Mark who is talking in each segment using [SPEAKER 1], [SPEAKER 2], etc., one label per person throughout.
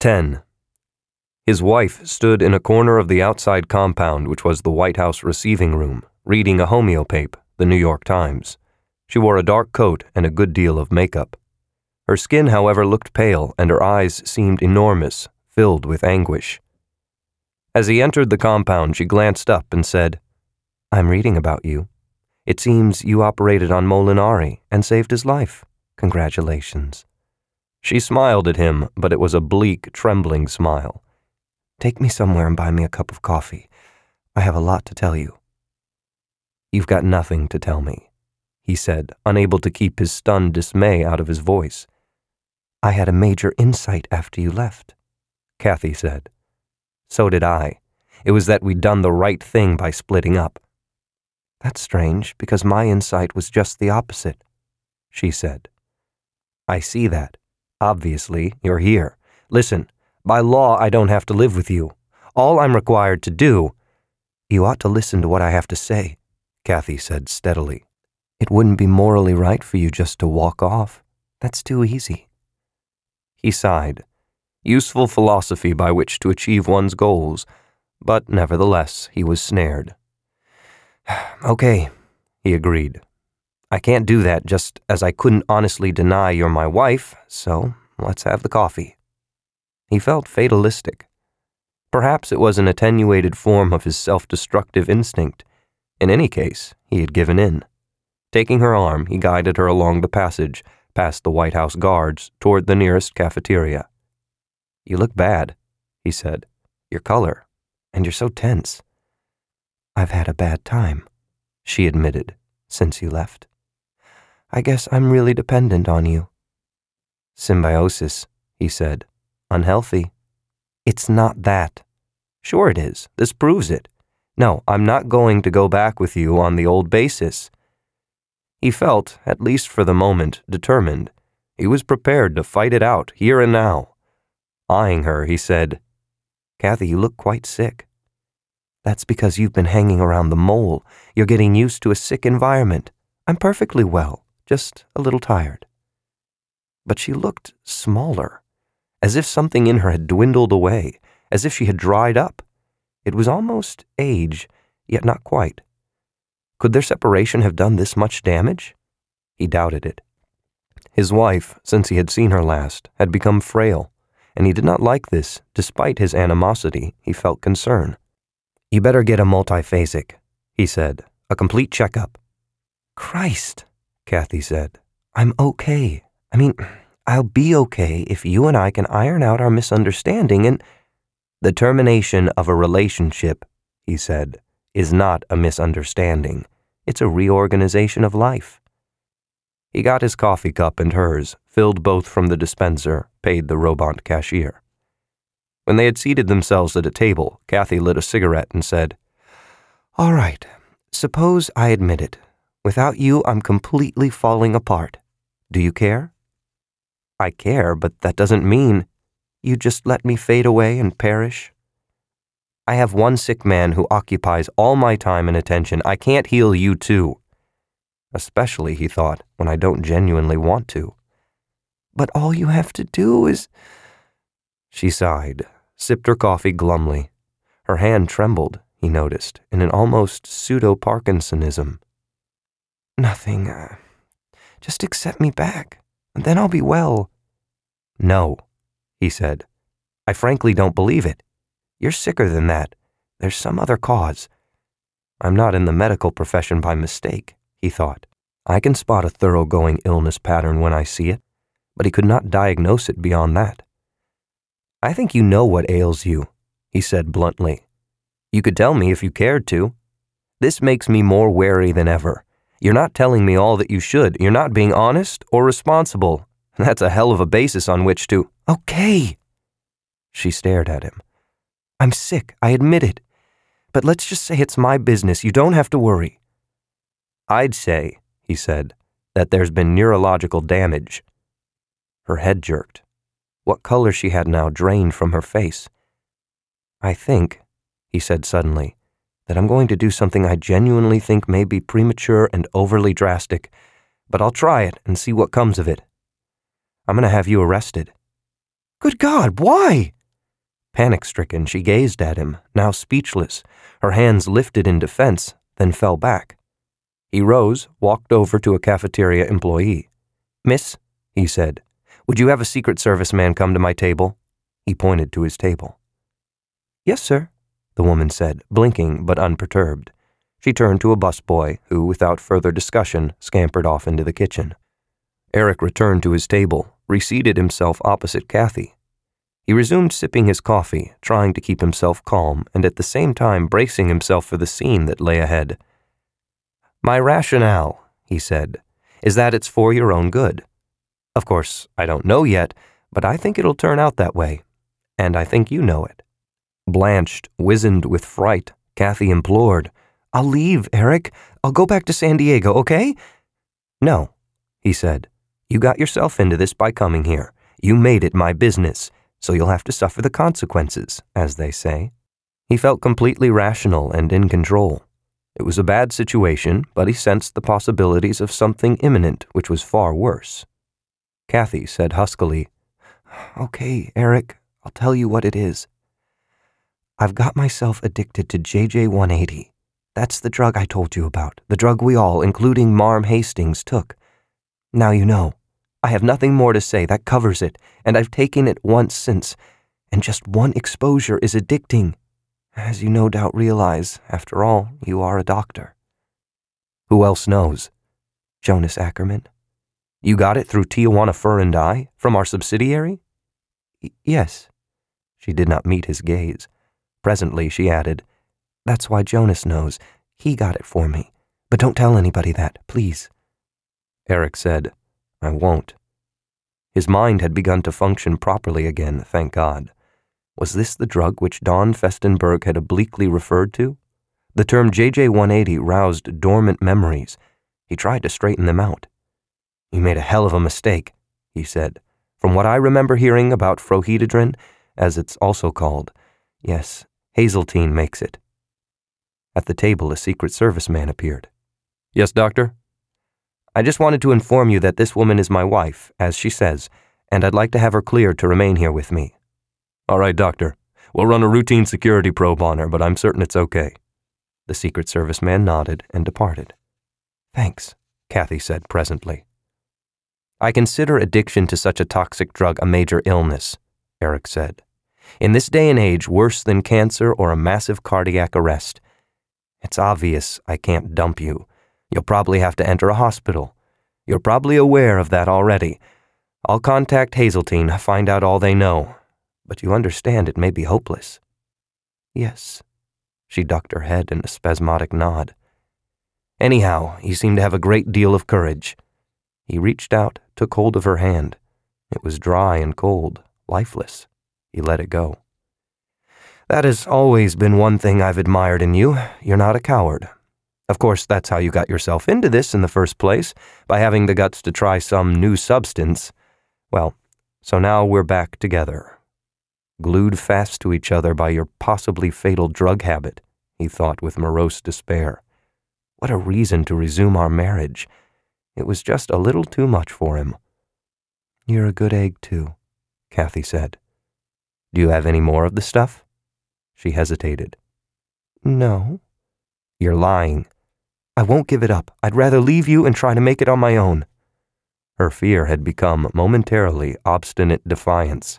[SPEAKER 1] 10. His wife stood in a corner of the outside compound, which was the White House receiving room, reading a homeopape, the New York Times. She wore a dark coat and a good deal of makeup. Her skin, however, looked pale, and her eyes seemed enormous, filled with anguish. As he entered the compound, she glanced up and said, "I'm reading about you. It seems you operated on Molinari and saved his life. Congratulations." She smiled at him, but it was a bleak, trembling smile. "Take me somewhere and buy me a cup of coffee. I have a lot to tell you." "You've got nothing to tell me," he said, unable to keep his stunned dismay out of his voice. "I had a major insight after you left," Kathy said. "So did I. It was that we'd done the right thing by splitting up." "That's strange, because my insight was just the opposite," she said. "I see that. Obviously, you're here. Listen, by law, I don't have to live with you. All I'm required to do—" "You ought to listen to what I have to say," Kathy said steadily. "It wouldn't be morally right for you just to walk off. That's too easy." He sighed. Useful philosophy by which to achieve one's goals, but nevertheless, he was snared. "Okay," he agreed. "I can't do that, just as I couldn't honestly deny you're my wife, so let's have the coffee." He felt fatalistic. Perhaps it was an attenuated form of his self-destructive instinct. In any case, he had given in. Taking her arm, he guided her along the passage, past the White House guards, toward the nearest cafeteria. "You look bad," he said. "Your color, and you're so tense." "I've had a bad time," she admitted, "since you left. I guess I'm really dependent on you." "Symbiosis," he said. "Unhealthy." "It's not that." "Sure it is. This proves it. No, I'm not going to go back with you on the old basis." He felt, at least for the moment, determined. He was prepared to fight it out, here and now. Eyeing her, he said, "Kathy, you look quite sick." "That's because you've been hanging around the mole. You're getting used to a sick environment. I'm perfectly well, just a little tired." But she looked smaller, as if something in her had dwindled away, as if she had dried up. It was almost age, yet not quite. Could their separation have done this much damage? He doubted it. His wife, since he had seen her last, had become frail, and he did not like this. Despite his animosity, he felt concern. "You better get a multiphasic," he said, "a complete checkup." "Christ," Kathy said, "I'm okay. I mean, I'll be okay if you and I can iron out our misunderstanding and—" "The termination of a relationship," he said, "is not a misunderstanding. It's a reorganization of life." He got his coffee cup and hers, filled both from the dispenser, paid the robot cashier. When they had seated themselves at a table, Kathy lit a cigarette and said, "All right, suppose I admit it. Without you, I'm completely falling apart. Do you care?" "I care, but that doesn't mean—" "You just let me fade away and perish?" "I have one sick man who occupies all my time and attention. I can't heal you too. Especially, he thought, when I don't genuinely want to." "But all you have to do is—" She sighed, sipped her coffee glumly. Her hand trembled, he noticed, in an almost pseudo-Parkinsonism. "Nothing. Just accept me back, and then I'll be well." "No," he said. "I frankly don't believe it. You're sicker than that. There's some other cause. I'm not in the medical profession by mistake," he thought. "I can spot a thoroughgoing illness pattern when I see it, but he could not diagnose it beyond that." "I think you know what ails you," he said bluntly. "You could tell me if you cared to. This makes me more wary than ever. You're not telling me all that you should. You're not being honest or responsible. That's a hell of a basis on which to—" "Okay." She stared at him. "I'm sick, I admit it. But let's just say it's my business. You don't have to worry." "I'd say," he said, "that there's been neurological damage." Her head jerked. What color she had now drained from her face. "I think," he said suddenly, "that I'm going to do something I genuinely think may be premature and overly drastic, but I'll try it and see what comes of it. I'm going to have you arrested." Good God, why? Panic-stricken, she gazed at him, now speechless, her hands lifted in defense, then fell back. He rose, walked over to a cafeteria employee. "Miss," he said, "would you have a Secret Service man come to my table?" He pointed to his table. "Yes, sir," the woman said, blinking but unperturbed. She turned to a busboy, who, without further discussion, scampered off into the kitchen. Eric returned to his table, reseated himself opposite Kathy. He resumed sipping his coffee, trying to keep himself calm and at the same time bracing himself for the scene that lay ahead. "My rationale," he said, "is that it's for your own good. Of course, I don't know yet, but I think it'll turn out that way. And I think you know it." Blanched, wizened with fright, Kathy implored, "I'll leave, Eric. I'll go back to San Diego, okay?" "No," he said. "You got yourself into this by coming here. You made it my business, so you'll have to suffer the consequences, as they say." He felt completely rational and in control. It was a bad situation, but he sensed the possibilities of something imminent which was far worse. Kathy said huskily, "Okay, Eric, I'll tell you what it is. I've got myself addicted to JJ-180. That's the drug I told you about, the drug we all, including Marm Hastings, took. Now you know. I have nothing more to say, that covers it, and I've taken it once since, and just one exposure is addicting. As you no doubt realize, after all, you are a doctor." "Who else knows?" "Jonas Ackerman." "You got it through Tijuana Fur and Dye, from our subsidiary?" Yes." She did not meet his gaze. Presently she added, "That's why Jonas knows. He got it for me. But don't tell anybody that, please." Eric said, "I won't." His mind had begun to function properly again, thank God. Was this the drug which Dawn Festenberg had obliquely referred to? The term JJ-180 roused dormant memories. He tried to straighten them out. "You made a hell of a mistake," he said. "From what I remember hearing about frohedidrin, as it's also called, yes, Hazeltine makes it." At the table, a Secret Service man appeared. "Yes, doctor?" "I just wanted to inform you that this woman is my wife, as she says, and I'd like to have her cleared to remain here with me." "All right, doctor. We'll run a routine security probe on her, but I'm certain it's okay." The Secret Service man nodded and departed. "Thanks," Kathy said presently. "I consider addiction to such a toxic drug a major illness," Eric said. "In this day and age, worse than cancer or a massive cardiac arrest. It's obvious I can't dump you. You'll probably have to enter a hospital. You're probably aware of that already. I'll contact Hazeltine, find out all they know. But you understand it may be hopeless." "Yes." She ducked her head in a spasmodic nod. "Anyhow, you seem to have a great deal of courage." He reached out, took hold of her hand. It was dry and cold, lifeless. He let it go. "That has always been one thing I've admired in you. You're not a coward. Of course, that's how you got yourself into this in the first place, by having the guts to try some new substance. Well, so now we're back together. Glued fast to each other by your possibly fatal drug habit," he thought with morose despair. What a reason to resume our marriage. It was just a little too much for him. "You're a good egg, too," Kathy said. "Do you have any more of the stuff?" She hesitated. "No." "You're lying." "I won't give it up. I'd rather leave you and try to make it on my own." Her fear had become, momentarily, obstinate defiance.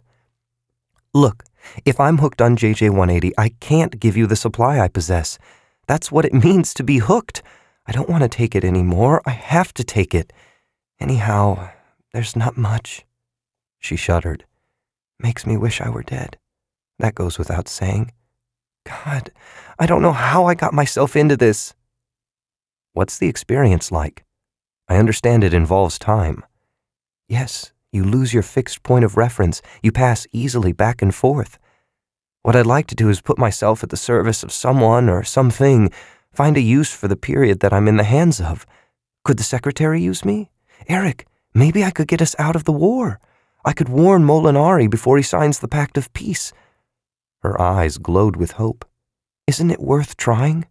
[SPEAKER 1] "Look, if I'm hooked on JJ-180, I can't give you the supply I possess. That's what it means to be hooked. I don't want to take it anymore. I have to take it. Anyhow, there's not much." She shuddered. "Makes me wish I were dead. That goes without saying. God, I don't know how I got myself into this." "What's the experience like? I understand it involves time." "Yes, you lose your fixed point of reference. You pass easily back and forth. What I'd like to do is put myself at the service of someone or something, find a use for the period that I'm in the hands of. Could the secretary use me? Eric, maybe I could get us out of the war. I could warn Molinari before he signs the Pact of Peace." Her eyes glowed with hope. "Isn't it worth trying?"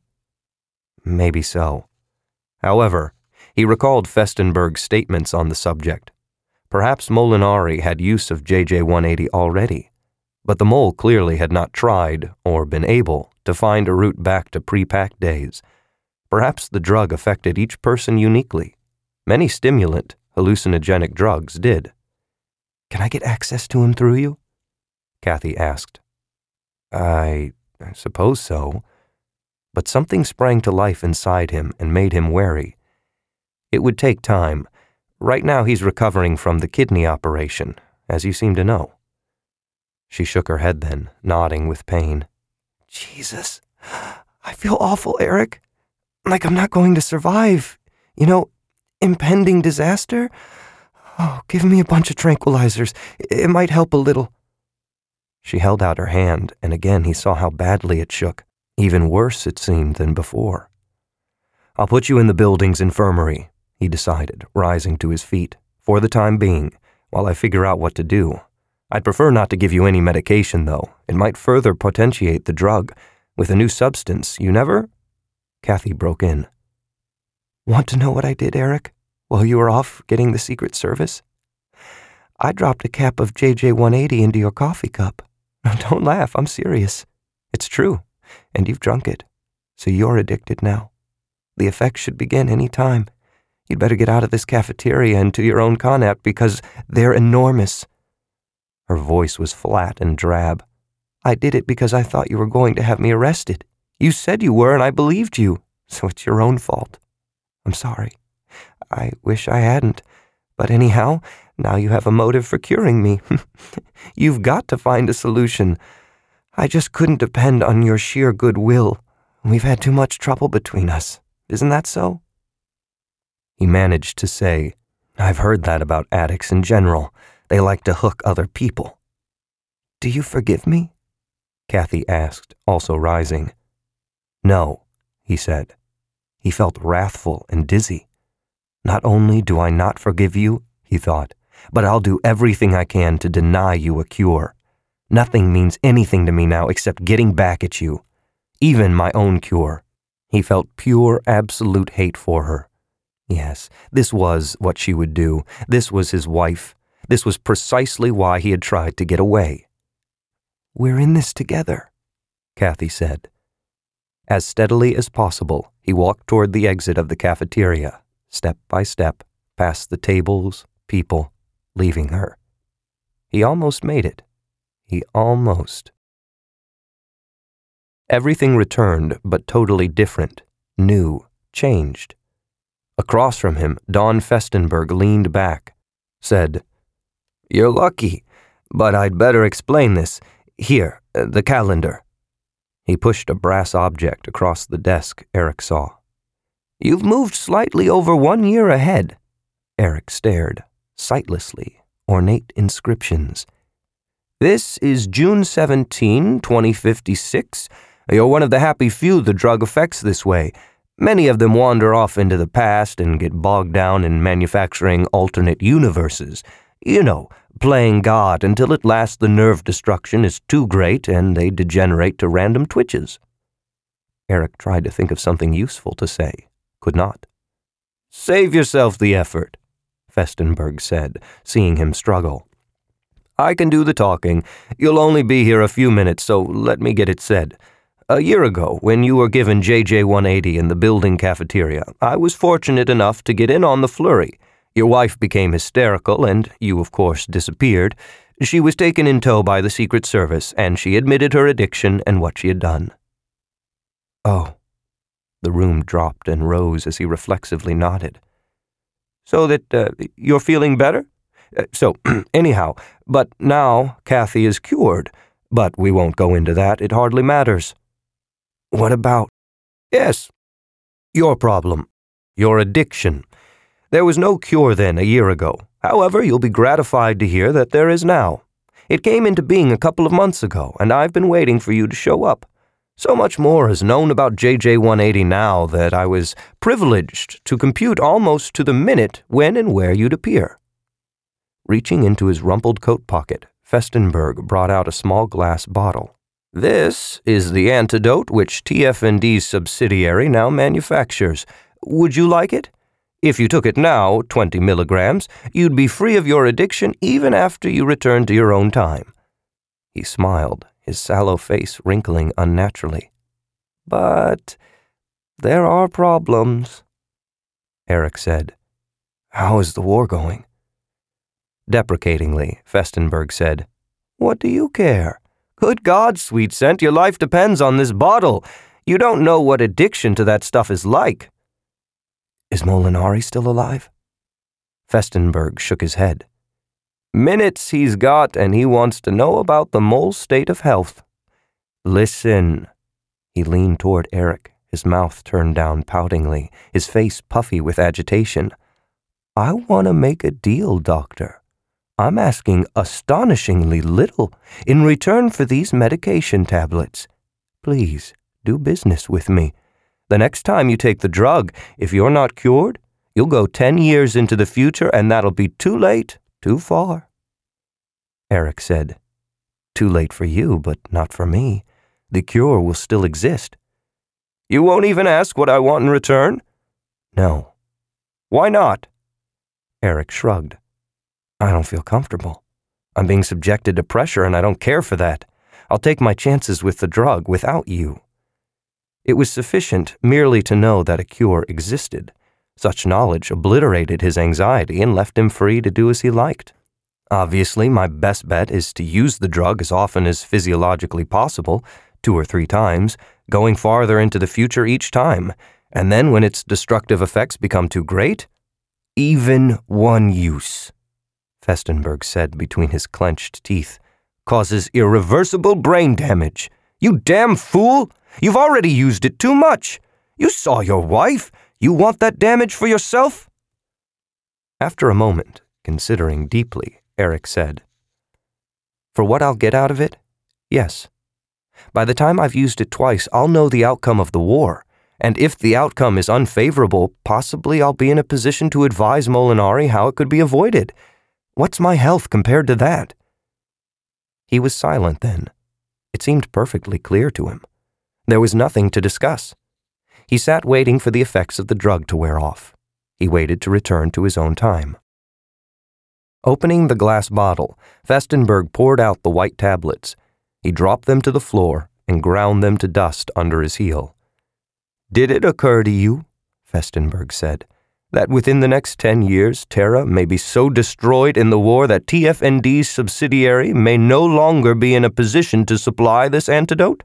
[SPEAKER 1] Maybe so. However, he recalled Festenberg's statements on the subject. Perhaps Molinari had use of JJ-180 already, but the mole clearly had not tried or been able to find a route back to pre-packed days. Perhaps the drug affected each person uniquely. Many stimulant, hallucinogenic drugs did. "Can I get access to him through you?" Kathy asked. I suppose so. But something sprang to life inside him and made him wary. It would take time. Right now he's recovering from the kidney operation, as you seem to know. She shook her head then, nodding with pain. "Jesus, I feel awful, Eric. Like I'm not going to survive. Impending disaster? Oh, give me a bunch of tranquilizers. It might help a little." She held out her hand, and again he saw how badly it shook. Even worse, it seemed, than before. "I'll put you in the building's infirmary," he decided, rising to his feet, "for the time being, while I figure out what to do. I'd prefer not to give you any medication, though. It might further potentiate the drug. With a new substance, you never—" Kathy broke in. "Want to know what I did, Eric, while you were off getting the Secret Service? I dropped a cap of JJ-180 into your coffee cup. Don't laugh, I'm serious. It's true, and you've drunk it, so you're addicted now. The effects should begin any time. You'd better get out of this cafeteria and to your own Connaught because they're enormous." Her voice was flat and drab. "I did it because I thought you were going to have me arrested. You said you were, and I believed you, so it's your own fault. I'm sorry. I wish I hadn't. But anyhow, now you have a motive for curing me. You've got to find a solution. I just couldn't depend on your sheer goodwill. We've had too much trouble between us. Isn't that so?" He managed to say, "I've heard that about addicts in general. They like to hook other people." "Do you forgive me?" Kathy asked, also rising. "No," he said. He felt wrathful and dizzy. "Not only do I not forgive you," he thought, "but I'll do everything I can to deny you a cure. Nothing means anything to me now except getting back at you. Even my own cure." He felt pure, absolute hate for her. Yes, this was what she would do. This was his wife. This was precisely why he had tried to get away. "We're in this together," Kathy said. As steadily as possible, he walked toward the exit of the cafeteria, step by step, past the tables, people, leaving her. He almost made it. He almost. Everything returned, but totally different, new, changed. Across from him, Dawn Festenberg leaned back, said, "You're lucky, but I'd better explain this. Here, the calendar." He pushed a brass object across the desk Eric saw. "You've moved slightly over 1 year ahead." Eric stared, sightlessly, ornate inscriptions. "This is June 17, 2056. You're one of the happy few the drug affects this way. Many of them wander off into the past and get bogged down in manufacturing alternate universes. Playing God until at last the nerve destruction is too great and they degenerate to random twitches." Eric tried to think of something useful to say, could not. "Save yourself the effort," Festenberg said, seeing him struggle. "I can do the talking. You'll only be here a few minutes, so let me get it said. A year ago, when you were given JJ-180 in the building cafeteria, I was fortunate enough to get in on the flurry. Your wife became hysterical, and you, of course, disappeared. She was taken in tow by the Secret Service, and she admitted her addiction and what she had done." "Oh." The room dropped and rose as he reflexively nodded. "So that you're feeling better? Anyhow, but now Kathy is cured. But we won't go into that. It hardly matters." "What about—" "Yes, your problem. Your addiction. There was no cure then a year ago. However, you'll be gratified to hear that there is now. It came into being a couple of months ago, and I've been waiting for you to show up. So much more is known about JJ-180 now that I was privileged to compute almost to the minute when and where you'd appear." Reaching into his rumpled coat pocket, Festenberg brought out a small glass bottle. "This is the antidote which TF&D's subsidiary now manufactures. Would you like it? If you took it now, 20 milligrams, you'd be free of your addiction even after you return to your own time." He smiled, his sallow face wrinkling unnaturally. "But there are problems." Eric said, "How is the war going?" Deprecatingly, Festenberg said, "What do you care? Good God, Sweet Scent, your life depends on this bottle. You don't know what addiction to that stuff is like." "Is Molinari still alive?" Festenberg shook his head. "Minutes he's got, and he wants to know about the mole's state of health. Listen." He leaned toward Eric, his mouth turned down poutingly, his face puffy with agitation. "I want to make a deal, Doctor. I'm asking astonishingly little in return for these medication tablets. Please, do business with me. The next time you take the drug, if you're not cured, you'll go 10 years into the future, and that'll be too late, too far." Eric said, "Too late for you, but not for me. The cure will still exist." "You won't even ask what I want in return?" "No." "Why not?" Eric shrugged. "I don't feel comfortable. I'm being subjected to pressure, and I don't care for that. I'll take my chances with the drug without you." It was sufficient merely to know that a cure existed. Such knowledge obliterated his anxiety and left him free to do as he liked. Obviously, my best bet is to use the drug as often as physiologically possible, 2 or 3 times, going farther into the future each time, and then when its destructive effects become too great, even one use, Festenberg said between his clenched teeth, causes irreversible brain damage. You damn fool! You've already used it too much. You saw your wife. You want that damage for yourself? After a moment, considering deeply, Eric said, "For what I'll get out of it? Yes. By the time I've used it twice, I'll know the outcome of the war, and if the outcome is unfavorable, possibly I'll be in a position to advise Molinari how it could be avoided. What's my health compared to that?" He was silent then. It seemed perfectly clear to him. There was nothing to discuss. He sat waiting for the effects of the drug to wear off. He waited to return to his own time. Opening the glass bottle, Festenberg poured out the white tablets. He dropped them to the floor and ground them to dust under his heel. "Did it occur to you," Festenberg said, "that within the next 10 years, Terra may be so destroyed in the war that TFND's subsidiary may no longer be in a position to supply this antidote?"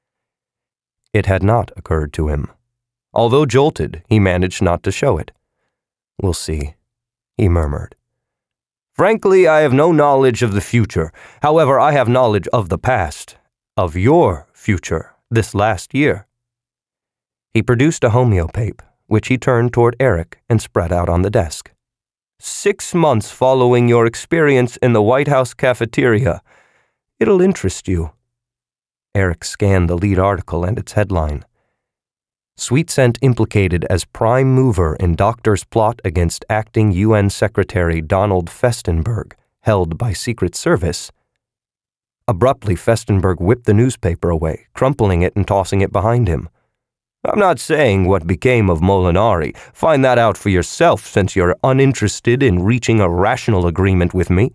[SPEAKER 1] It had not occurred to him. Although jolted, he managed not to show it. "We'll see," he murmured. "Frankly, I have no knowledge of the future. However, I have knowledge of the past, of your future, this last year." He produced a homeopape, which he turned toward Eric and spread out on the desk. 6 months following your experience in the White House cafeteria. It'll interest you." Eric scanned the lead article and its headline. Sweet Scent implicated as prime mover in doctor's plot against acting UN Secretary Donald Festenberg, held by Secret Service. Abruptly, Festenberg whipped the newspaper away, crumpling it and tossing it behind him. "I'm not saying what became of Molinari. Find that out for yourself since you're uninterested in reaching a rational agreement with me."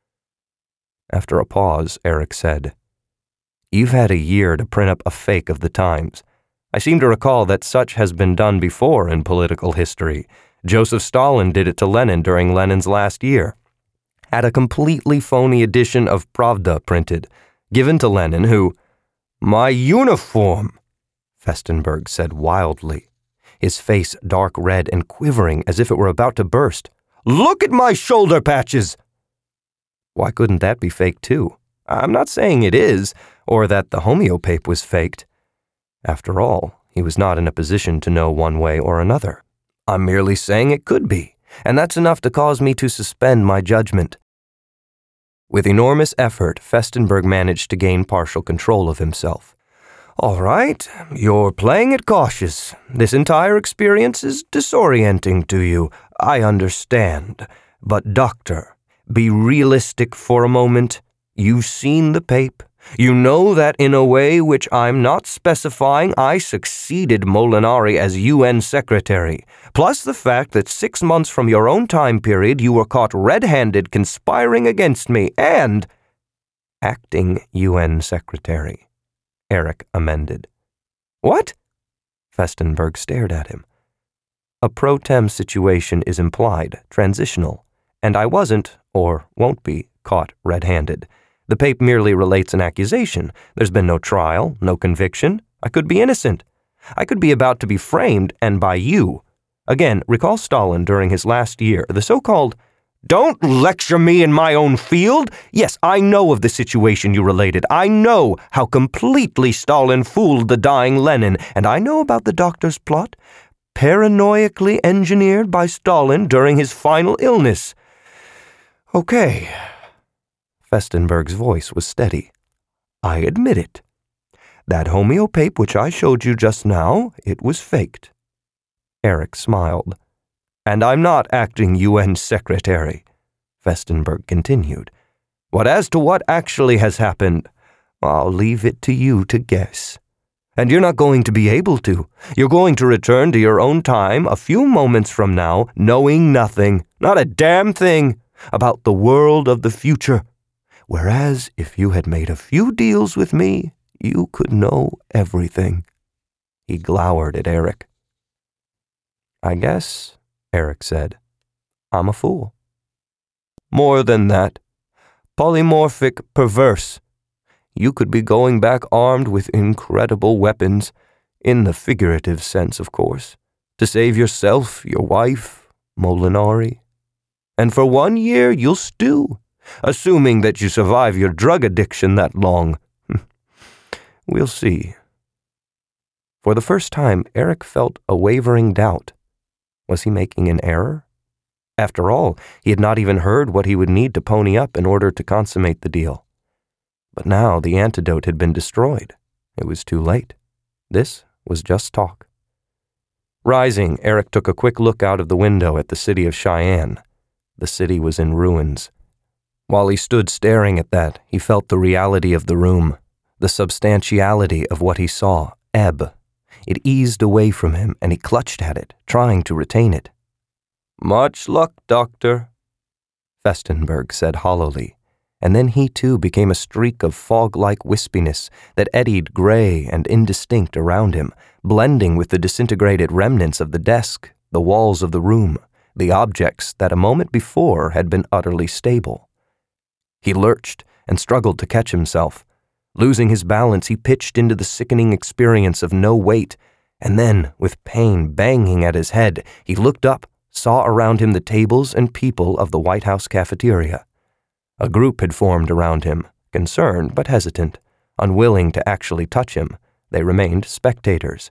[SPEAKER 1] After a pause, Eric said, "You've had a year to print up a fake of the Times. I seem to recall that such has been done before in political history. Joseph Stalin did it to Lenin during Lenin's last year. Had a completely phony edition of Pravda printed, given to Lenin, who—" "My uniform!" Festenberg said wildly, his face dark red and quivering as if it were about to burst. "Look at my shoulder patches!" Why couldn't that be fake too? I'm not saying it is, or that the homeopape was faked. After all, he was not in a position to know one way or another. I'm merely saying it could be, and that's enough to cause me to suspend my judgment. With enormous effort, Festenberg managed to gain partial control of himself. "All right, you're playing it cautious. This entire experience is disorienting to you. I understand. But, Doctor, be realistic for a moment. You've seen the pape. You know that in a way which I'm not specifying, I succeeded Molinari as UN Secretary, plus the fact that 6 months from your own time period you were caught red-handed conspiring against me and—" "Acting UN Secretary," Eric amended. "What?" Festenberg stared at him. "A pro tem situation is implied, transitional, and I wasn't, or won't be, caught red-handed. The pape merely relates an accusation. There's been no trial, no conviction. I could be innocent. I could be about to be framed, and by you. Again, recall Stalin during his last year, the so-called—" "Don't lecture me in my own field! Yes, I know of the situation you related. I know how completely Stalin fooled the dying Lenin, and I know about the doctor's plot, paranoiacally engineered by Stalin during his final illness. Okay." Festenberg's voice was steady. "I admit it. That homeopape which I showed you just now, it was faked." Eric smiled. "And I'm not acting UN Secretary," Festenberg continued. "But as to what actually has happened, I'll leave it to you to guess. And you're not going to be able to. You're going to return to your own time a few moments from now, knowing nothing, not a damn thing, about the world of the future. Whereas if you had made a few deals with me, you could know everything." He glowered at Eric. "I guess," Eric said, "I'm a fool." "More than that. Polymorphic perverse. You could be going back armed with incredible weapons, in the figurative sense, of course, to save yourself, your wife, Molinari. And for 1 year you'll stew, assuming that you survive your drug addiction that long. We'll see." For the first time, Eric felt a wavering doubt. Was he making an error? After all, he had not even heard what he would need to pony up in order to consummate the deal. But now the antidote had been destroyed. It was too late. This was just talk. Rising, Eric took a quick look out of the window at the city of Cheyenne. The city was in ruins. While he stood staring at that, he felt the reality of the room, the substantiality of what he saw, ebb. It eased away from him, and he clutched at it, trying to retain it. "Much luck, Doctor," Festenberg said hollowly, and then he too became a streak of fog-like wispiness that eddied gray and indistinct around him, blending with the disintegrated remnants of the desk, the walls of the room, the objects that a moment before had been utterly stable. He lurched and struggled to catch himself. Losing his balance, he pitched into the sickening experience of no weight, and then, with pain banging at his head, he looked up, saw around him the tables and people of the White House cafeteria. A group had formed around him, concerned but hesitant, unwilling to actually touch him. They remained spectators.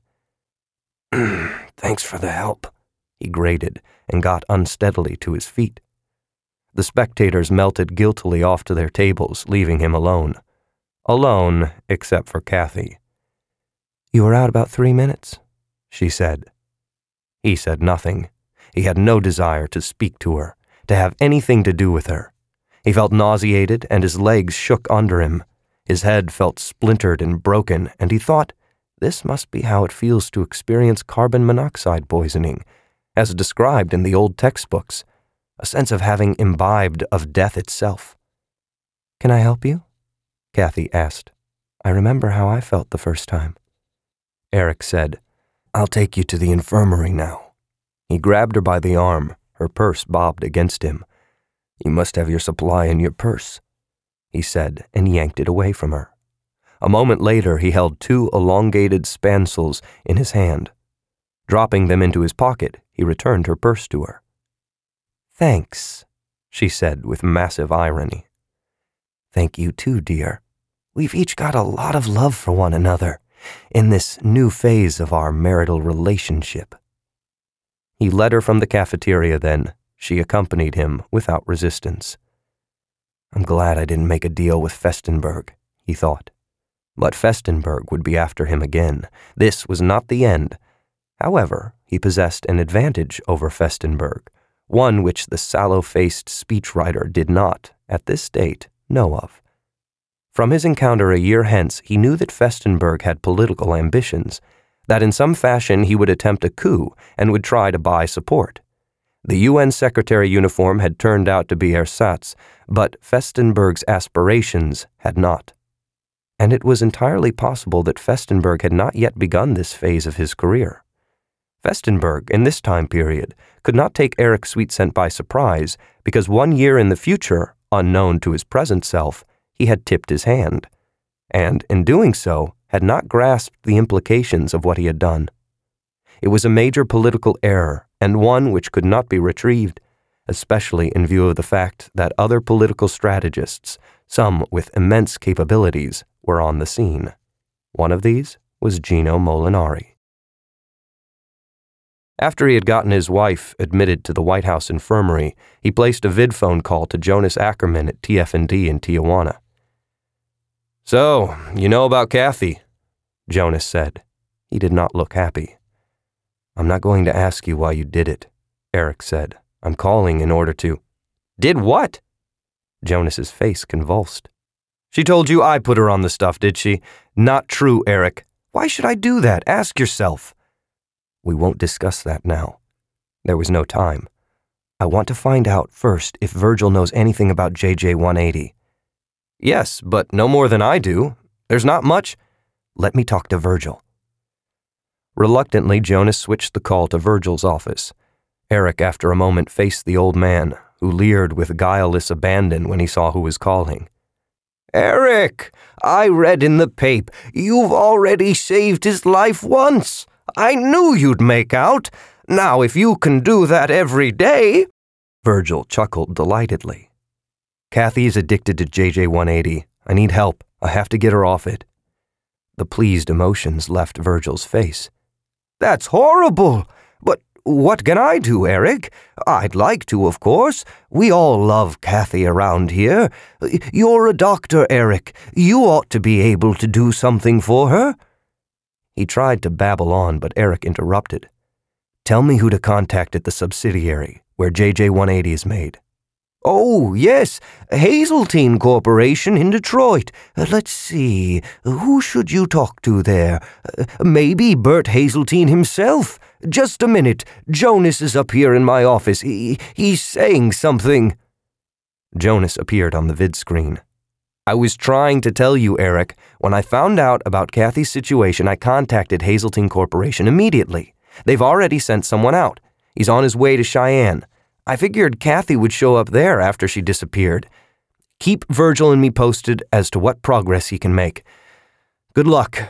[SPEAKER 1] "Thanks for the help," he grated, and got unsteadily to his feet. The spectators melted guiltily off to their tables, leaving him alone. Alone, except for Kathy. "You were out about 3 minutes," she said. He said nothing. He had no desire to speak to her, to have anything to do with her. He felt nauseated, and his legs shook under him. His head felt splintered and broken, and he thought, this must be how it feels to experience carbon monoxide poisoning, as described in the old textbooks, a sense of having imbibed of death itself. "Can I help you?" Kathy asked. "I remember how I felt the first time." Eric said, "I'll take you to the infirmary now." He grabbed her by the arm. Her purse bobbed against him. "You must have your supply in your purse," he said, and yanked it away from her. A moment later, he held 2 elongated spancels in his hand. Dropping them into his pocket, he returned her purse to her. "Thanks," she said with massive irony. "Thank you too, dear. We've each got a lot of love for one another in this new phase of our marital relationship." He led her from the cafeteria then. She accompanied him without resistance. "I'm glad I didn't make a deal with Festenberg," he thought. But Festenberg would be after him again. This was not the end. However, he possessed an advantage over Festenberg, one which the sallow-faced speechwriter did not, at this date, know of. From his encounter a year hence, he knew that Festenberg had political ambitions, that in some fashion he would attempt a coup and would try to buy support. The UN secretary uniform had turned out to be ersatz, but Festenberg's aspirations had not. And it was entirely possible that Festenberg had not yet begun this phase of his career. Festenberg, in this time period, could not take Eric Sweetscent by surprise because 1 year in the future, unknown to his present self, he had tipped his hand, and, in doing so, had not grasped the implications of what he had done. It was a major political error, and one which could not be retrieved, especially in view of the fact that other political strategists, some with immense capabilities, were on the scene. One of these was Gino Molinari. After he had gotten his wife admitted to the White House infirmary, he placed a vidphone call to Jonas Ackerman at TF&D in Tijuana. "So, you know about Kathy?" Jonas said. He did not look happy. "I'm not going to ask you why you did it," Eric said. "I'm calling in order to—" "Did what?" Jonas's face convulsed. "She told you I put her on the stuff, did she? Not true, Eric. Why should I do that? Ask yourself." "We won't discuss that now." There was no time. "I want to find out first if Virgil knows anything about JJ-180. "Yes, but no more than I do. There's not much—" "Let me talk to Virgil." Reluctantly, Jonas switched the call to Virgil's office. Eric, after a moment, faced the old man, who leered with guileless abandon when he saw who was calling. "Eric, I read in the paper you've already saved his life once. I knew you'd make out. Now, if you can do that every day—" Virgil chuckled delightedly. "Kathy's addicted to JJ-180. I need help. I have to get her off it." The pleased emotions left Virgil's face. "That's horrible. But what can I do, Eric? I'd like to, of course. We all love Kathy around here. You're a doctor, Eric. You ought to be able to do something for her." He tried to babble on, but Eric interrupted. "Tell me who to contact at the subsidiary, where JJ-180 is made." "Oh, yes, Hazeltine Corporation in Detroit. Let's see, who should you talk to there? Maybe Bert Hazeltine himself. Just a minute, Jonas is up here in my office. He's saying something." Jonas appeared on the vid screen. "I was trying to tell you, Eric. When I found out about Kathy's situation, I contacted Hazeltine Corporation immediately. They've already sent someone out. He's on his way to Cheyenne. I figured Kathy would show up there after she disappeared. Keep Virgil and me posted as to what progress he can make. Good luck."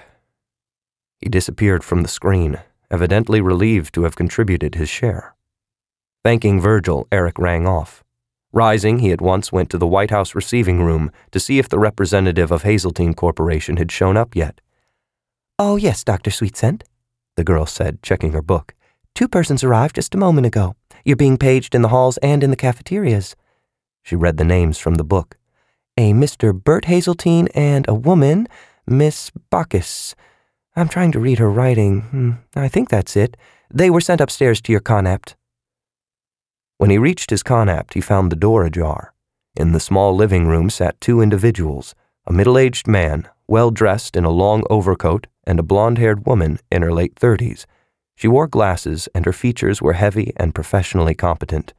[SPEAKER 1] He disappeared from the screen, evidently relieved to have contributed his share. Thanking Virgil, Eric rang off. Rising, he at once went to the White House receiving room to see if the representative of Hazeltine Corporation had shown up yet. "Oh, yes, Dr. Sweetscent," the girl said, checking her book. "Two persons arrived just a moment ago. You're being paged in the halls and in the cafeterias." She read the names from the book. "A Mr. Bert Hazeltine and a woman, Miss Bacchus. I'm trying to read her writing. I think that's it. They were sent upstairs to your Conapt." When he reached his Conapt, he found the door ajar. In the small living room sat two individuals, a middle-aged man, well-dressed in a long overcoat, and a blonde-haired woman in her late 30s. She wore glasses, and her features were heavy and professionally competent.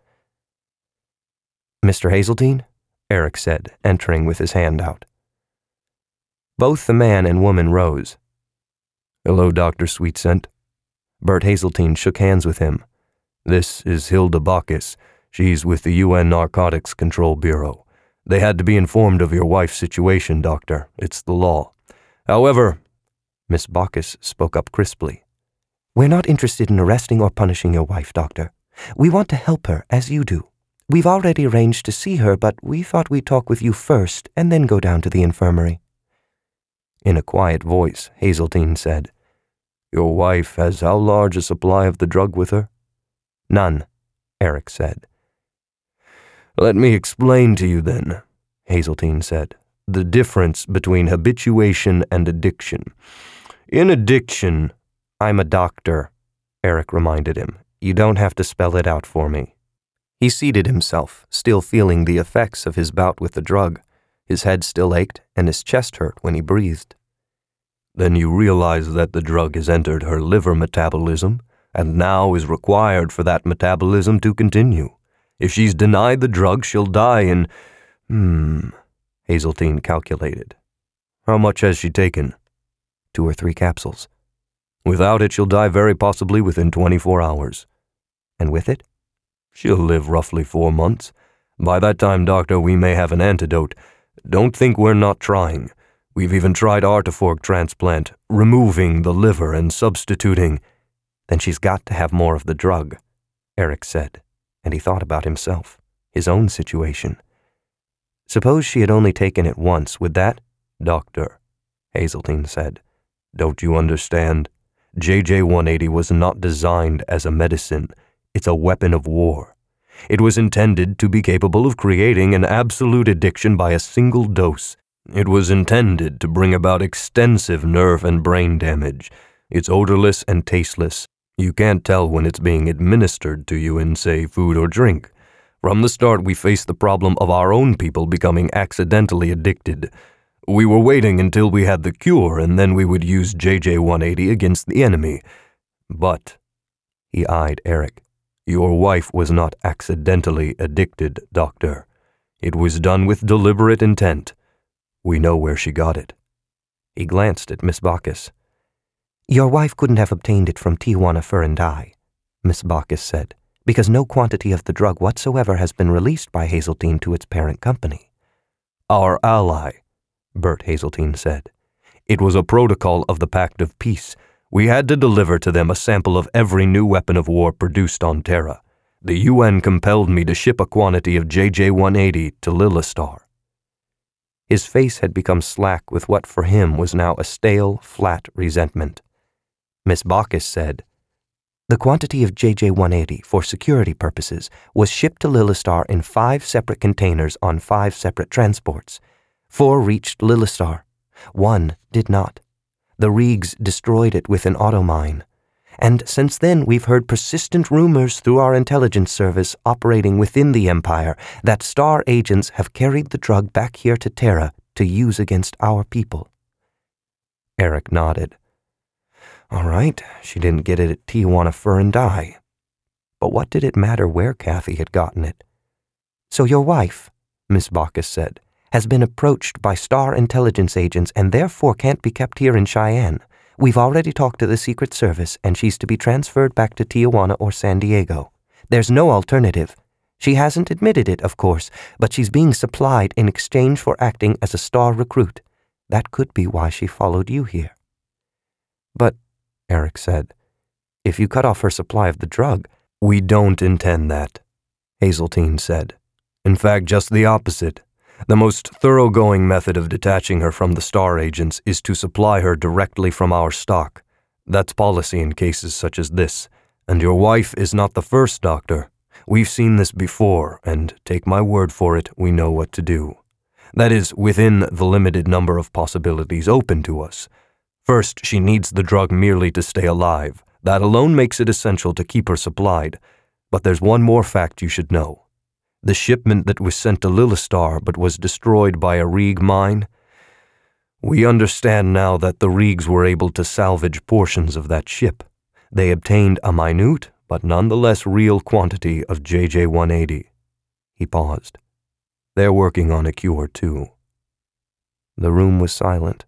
[SPEAKER 1] "Mr. Hazeltine?" Eric said, entering with his hand out. Both the man and woman rose. "Hello, Dr. Sweetscent." Bert Hazeltine shook hands with him. "This is Hilda Bacchus. She's with the UN Narcotics Control Bureau. They had to be informed of your wife's situation, Doctor. It's the law. However—" Miss Bacchus spoke up crisply. "We're not interested in arresting or punishing your wife, Doctor. We want to help her, as you do. We've already arranged to see her, but we thought we'd talk with you first and then go down to the infirmary." In a quiet voice, Hazeltine said, "Your wife has how large a supply of the drug with her?" "None," Eric said. "Let me explain to you then," Hazeltine said, "the difference between habituation and addiction. In addiction—" "I'm a doctor," Eric reminded him. "You don't have to spell it out for me." He seated himself, still feeling the effects of his bout with the drug. His head still ached and his chest hurt when he breathed. Then you realize that the drug has entered her liver metabolism and now is required for that metabolism to continue. If she's denied the drug, she'll die in... Hazeltine calculated. How much has she taken? 2 or 3 capsules. Without it, she'll die very possibly within 24 hours. And with it? She'll live roughly 4 months. By that time, Doctor, we may have an antidote. Don't think we're not trying. We've even tried artifork transplant, removing the liver and substituting. Then she's got to have more of the drug, Eric said, and he thought about himself, his own situation. Suppose she had only taken it once, would that? Doctor, Hazeltine said, don't you understand? JJ-180 was not designed as a medicine. It's a weapon of war. It was intended to be capable of creating an absolute addiction by a single dose. It was intended to bring about extensive nerve and brain damage. It's odorless and tasteless. You can't tell when it's being administered to you in, say, food or drink. From the start, we faced the problem of our own people becoming accidentally addicted. We were waiting until we had the cure, and then we would use JJ-180 against the enemy. But, he eyed Eric, your wife was not accidentally addicted, Doctor. It was done with deliberate intent. We know where she got it. He glanced at Miss Bacchus. Your wife couldn't have obtained it from Tijuana Fur and Dye, Miss Bacchus said, because no quantity of the drug whatsoever has been released by Hazeltine to its parent company. Our ally, Bert Hazeltine said. It was a protocol of the Pact of Peace. We had to deliver to them a sample of every new weapon of war produced on Terra. The UN compelled me to ship a quantity of JJ-180 to Lilistar. His face had become slack with what for him was now a stale, flat resentment. Miss Bacchus said, the quantity of JJ-180 for security purposes was shipped to Lilistar in 5 separate containers on 5 separate transports. 4 reached Lilistar. 1 did not. The Regs destroyed it with an automine. And since then we've heard persistent rumors through our intelligence service operating within the Empire that Star agents have carried the drug back here to Terra to use against our people. Eric nodded. All right, she didn't get it at Tijuana Fur and Dye. But what did it matter where Kathy had gotten it? So your wife, Miss Bacchus said, has been approached by Star intelligence agents and therefore can't be kept here in Cheyenne. We've already talked to the Secret Service and she's to be transferred back to Tijuana or San Diego. There's no alternative. She hasn't admitted it, of course, but she's being supplied in exchange for acting as a Star recruit. That could be why she followed you here. But, Eric said, if you cut off her supply of the drug, we don't intend that, Hazeltine said. In fact, just the opposite. The most thoroughgoing method of detaching her from the Star agents is to supply her directly from our stock. That's policy in cases such as this, and your wife is not the first, Doctor. We've seen this before, and take my word for it, we know what to do. That is, within the limited number of possibilities open to us. First, she needs the drug merely to stay alive. That alone makes it essential to keep her supplied. But there's one more fact you should know. The shipment that was sent to Lilistar but was destroyed by a Reg mine? We understand now that the Regs were able to salvage portions of that ship. They obtained a minute but nonetheless real quantity of JJ-180. He paused. They're working on a cure, too. The room was silent.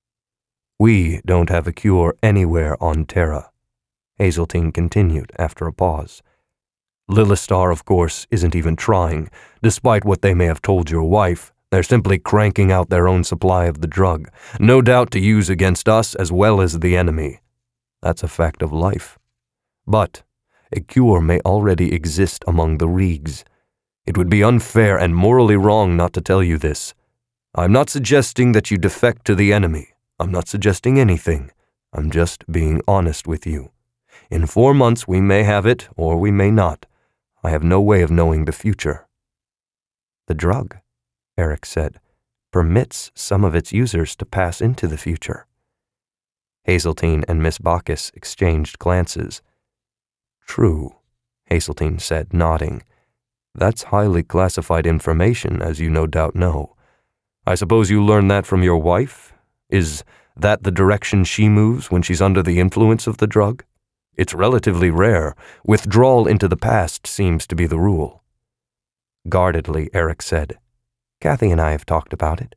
[SPEAKER 1] We don't have a cure anywhere on Terra, Hazeltine continued after a pause. Lilistar, of course, isn't even trying. Despite what they may have told your wife, they're simply cranking out their own supply of the drug, no doubt to use against us as well as the enemy. That's a fact of life. But a cure may already exist among the Regs. It would be unfair and morally wrong not to tell you this. I'm not suggesting that you defect to the enemy. I'm not suggesting anything. I'm just being honest with you. In 4 months we may have it, or we may not. I have no way of knowing the future. The drug, Eric said, permits some of its users to pass into the future. Hazeltine and Miss Bacchus exchanged glances. True, Hazeltine said, nodding. That's highly classified information, as you no doubt know. I suppose you learned that from your wife? Is that the direction she moves when she's under the influence of the drug? It's relatively rare. Withdrawal into the past seems to be the rule. Guardedly, Eric said, Kathy and I have talked about it.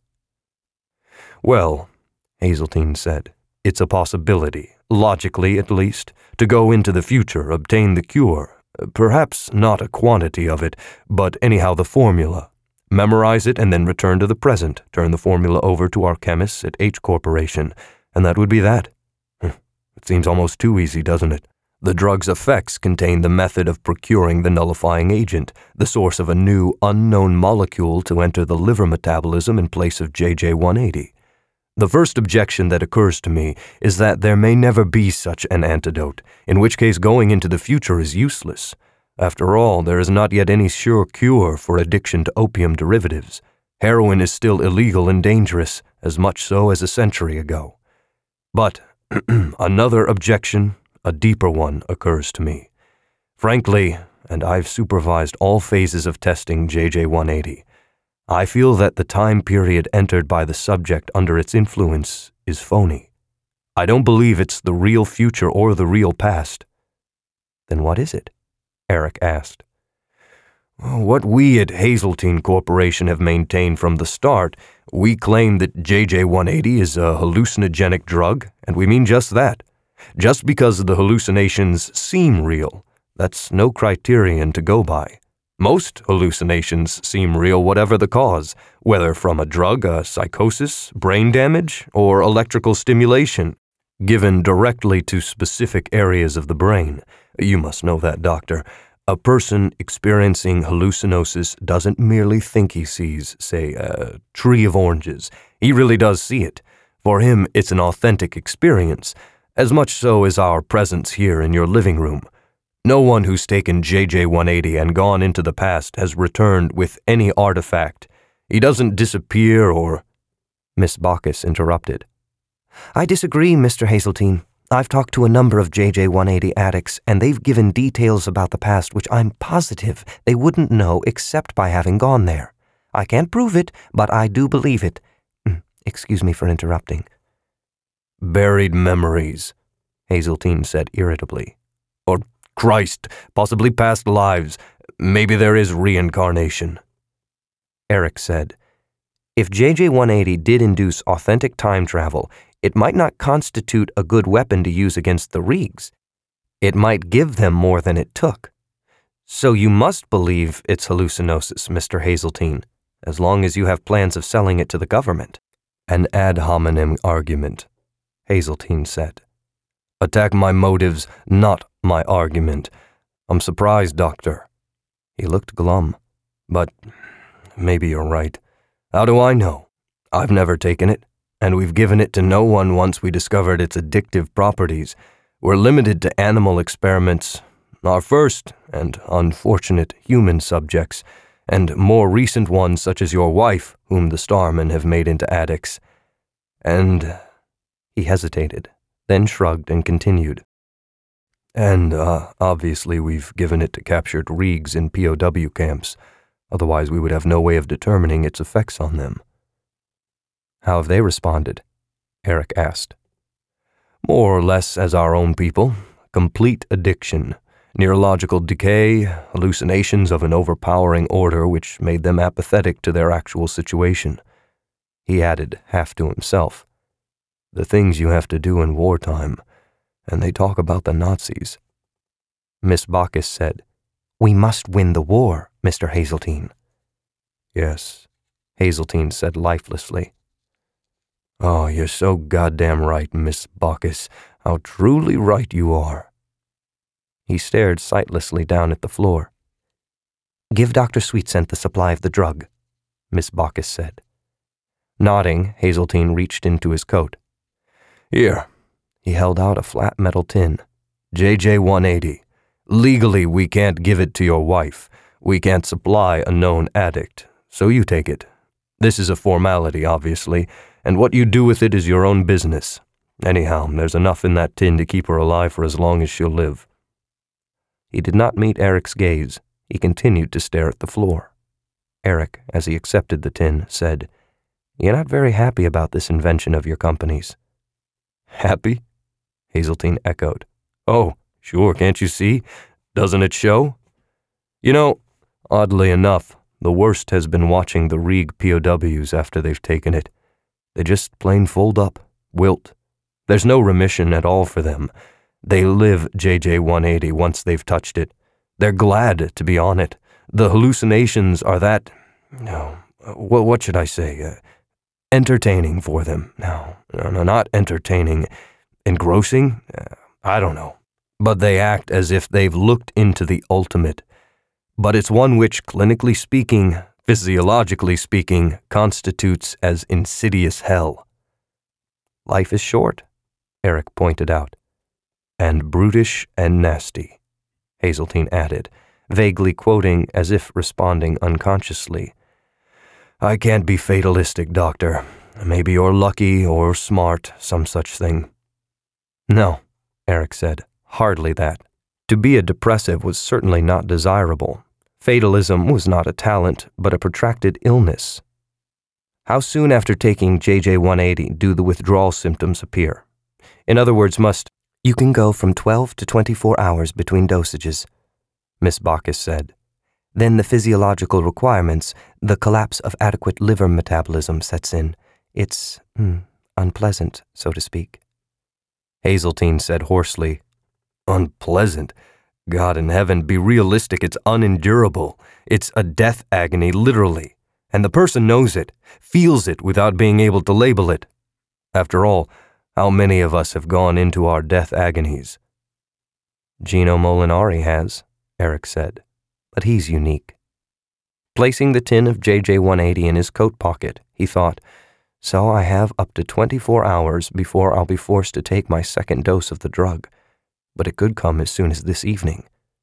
[SPEAKER 1] Well, Hazeltine said, it's a possibility, logically at least, to go into the future, obtain the cure. Perhaps not a quantity of it, but anyhow the formula. Memorize it and then return to the present, turn the formula over to our chemists at H Corporation, and that would be that. It seems almost too easy, doesn't it? The drug's effects contain the method of procuring the nullifying agent, the source of a new, unknown molecule to enter the liver metabolism in place of JJ180. The first objection that occurs to me is that there may never be such an antidote, in which case going into the future is useless. After all, there is not yet any sure cure for addiction to opium derivatives. Heroin is still illegal and dangerous, as much so as a century ago. But another objection, a deeper one, occurs to me. Frankly, and I've supervised all phases of testing JJ180, I feel that the time period entered by the subject under its influence is phony. I don't believe it's the real future or the real past. Then what is it? Eric asked. What we at Hazeltine Corporation have maintained from the start, we claim that JJ180 is a hallucinogenic drug, and we mean just that. Just because the hallucinations seem real, that's no criterion to go by. Most hallucinations seem real whatever the cause, whether from a drug, a psychosis, brain damage, or electrical stimulation, given directly to specific areas of the brain. You must know that, doctor. A person experiencing hallucinosis doesn't merely think he sees, say, a tree of oranges. He really does see it. For him, it's an authentic experience, as much so as our presence here in your living room. No one who's taken JJ180 and gone into the past has returned with any artifact. He doesn't disappear or... Miss Bacchus interrupted. I disagree, Mr. Hazeltine. I've talked to a number of JJ180 addicts, and they've given details about the past which I'm positive they wouldn't know except by having gone there. I can't prove it, but I do believe it. Excuse me for interrupting. Buried memories, Hazeltine said irritably. Or Christ, possibly past lives. Maybe there is reincarnation. Eric said, if JJ180 did induce authentic time travel, it might not constitute a good weapon to use against the Regs. It might give them more than it took. So you must believe it's hallucinosis, Mr. Hazeltine, as long as you have plans of selling it to the government. An ad hominem argument, Hazeltine said. Attack my motives, not my argument. I'm surprised, Doctor. He looked glum. But maybe you're right. How do I know? I've never taken it, and we've given it to no one once we discovered its addictive properties. We're limited to animal experiments, our first and unfortunate human subjects, and more recent ones such as your wife, whom the Starmen have made into addicts. And he hesitated, then shrugged and continued. And, obviously we've given it to captured Regs in POW camps. Otherwise we would have no way of determining its effects on them. How have they responded? Eric asked. More or less as our own people. Complete addiction, neurological decay, hallucinations of an overpowering order which made them apathetic to their actual situation. He added, half to himself, the things you have to do in wartime, and they talk about the Nazis. Miss Bacchus said, We must win the war, Mr. Hazeltine. Yes, Hazeltine said lifelessly. Oh, you're so goddamn right, Miss Bacchus. How truly right you are. He stared sightlessly down at the floor. Give Dr. Sweetscent the supply of the drug, Miss Bacchus said. Nodding, Hazeltine reached into his coat. Here. He held out a flat metal tin. JJ180. Legally, we can't give it to your wife. We can't supply a known addict, so you take it. This is a formality, obviously, and what you do with it is your own business. Anyhow, there's enough in that tin to keep her alive for as long as she'll live. He did not meet Eric's gaze. He continued to stare at the floor. Eric, as he accepted the tin, said, You're not very happy about this invention of your company's." "Happy?" Hazeltine echoed. "Oh, sure, can't you see? Doesn't it show? You know, oddly enough, the worst has been watching the Rieg POWs after they've taken it. They just plain fold up, wilt. There's no remission at all for them. They live JJ-180 once they've touched it. They're glad to be on it. The hallucinations are that, what should I say, entertaining for them. No, not entertaining. Engrossing? I don't know. But they act as if they've looked into the ultimate. But it's one which, clinically speaking, physiologically speaking, constitutes as insidious hell." "Life is short," Eric pointed out. "And brutish and nasty," Hazeltine added, vaguely quoting as if responding unconsciously. "I can't be fatalistic, Doctor. Maybe you're lucky or smart, some such thing." "No," Eric said, "hardly that. To be a depressive was certainly not desirable. Fatalism was not a talent, but a protracted illness." "How soon after taking JJ-180 do the withdrawal symptoms appear? In other words, You can go from 12 to 24 hours between dosages," Miss Bacchus said. "Then the physiological requirements, the collapse of adequate liver metabolism sets in. It's, unpleasant, so to speak." Hazeltine said hoarsely, "Unpleasant? God in heaven, be realistic, it's unendurable. It's a death agony, literally. And the person knows it, feels it without being able to label it. After all, how many of us have gone into our death agonies?" "Gino Molinari has," Eric said, "but he's unique." Placing the tin of JJ-180 in his coat pocket, he thought, "So I have up to 24 hours before I'll be forced to take my second dose of the drug. But it could come as soon as this evening.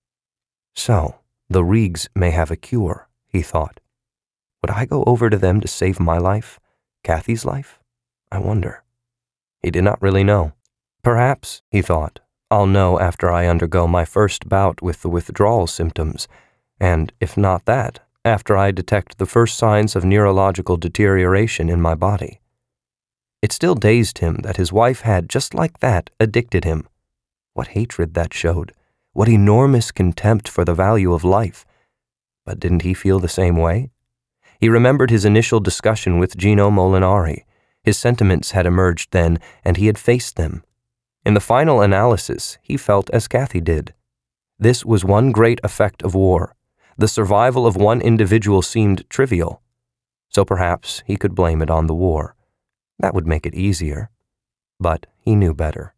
[SPEAKER 1] So, the Riegs may have a cure," he thought. "Would I go over to them to save my life? Kathy's life? I wonder." He did not really know. "Perhaps," he thought, "I'll know after I undergo my first bout with the withdrawal symptoms, and, if not that, after I detect the first signs of neurological deterioration in my body." It still dazed him that his wife had, just like that, addicted him. What hatred that showed. What enormous contempt for the value of life. But didn't he feel the same way? He remembered his initial discussion with Gino Molinari. His sentiments had emerged then, and he had faced them. In the final analysis, he felt as Kathy did. This was one great effect of war. The survival of one individual seemed trivial. So perhaps he could blame it on the war. That would make it easier. But he knew better.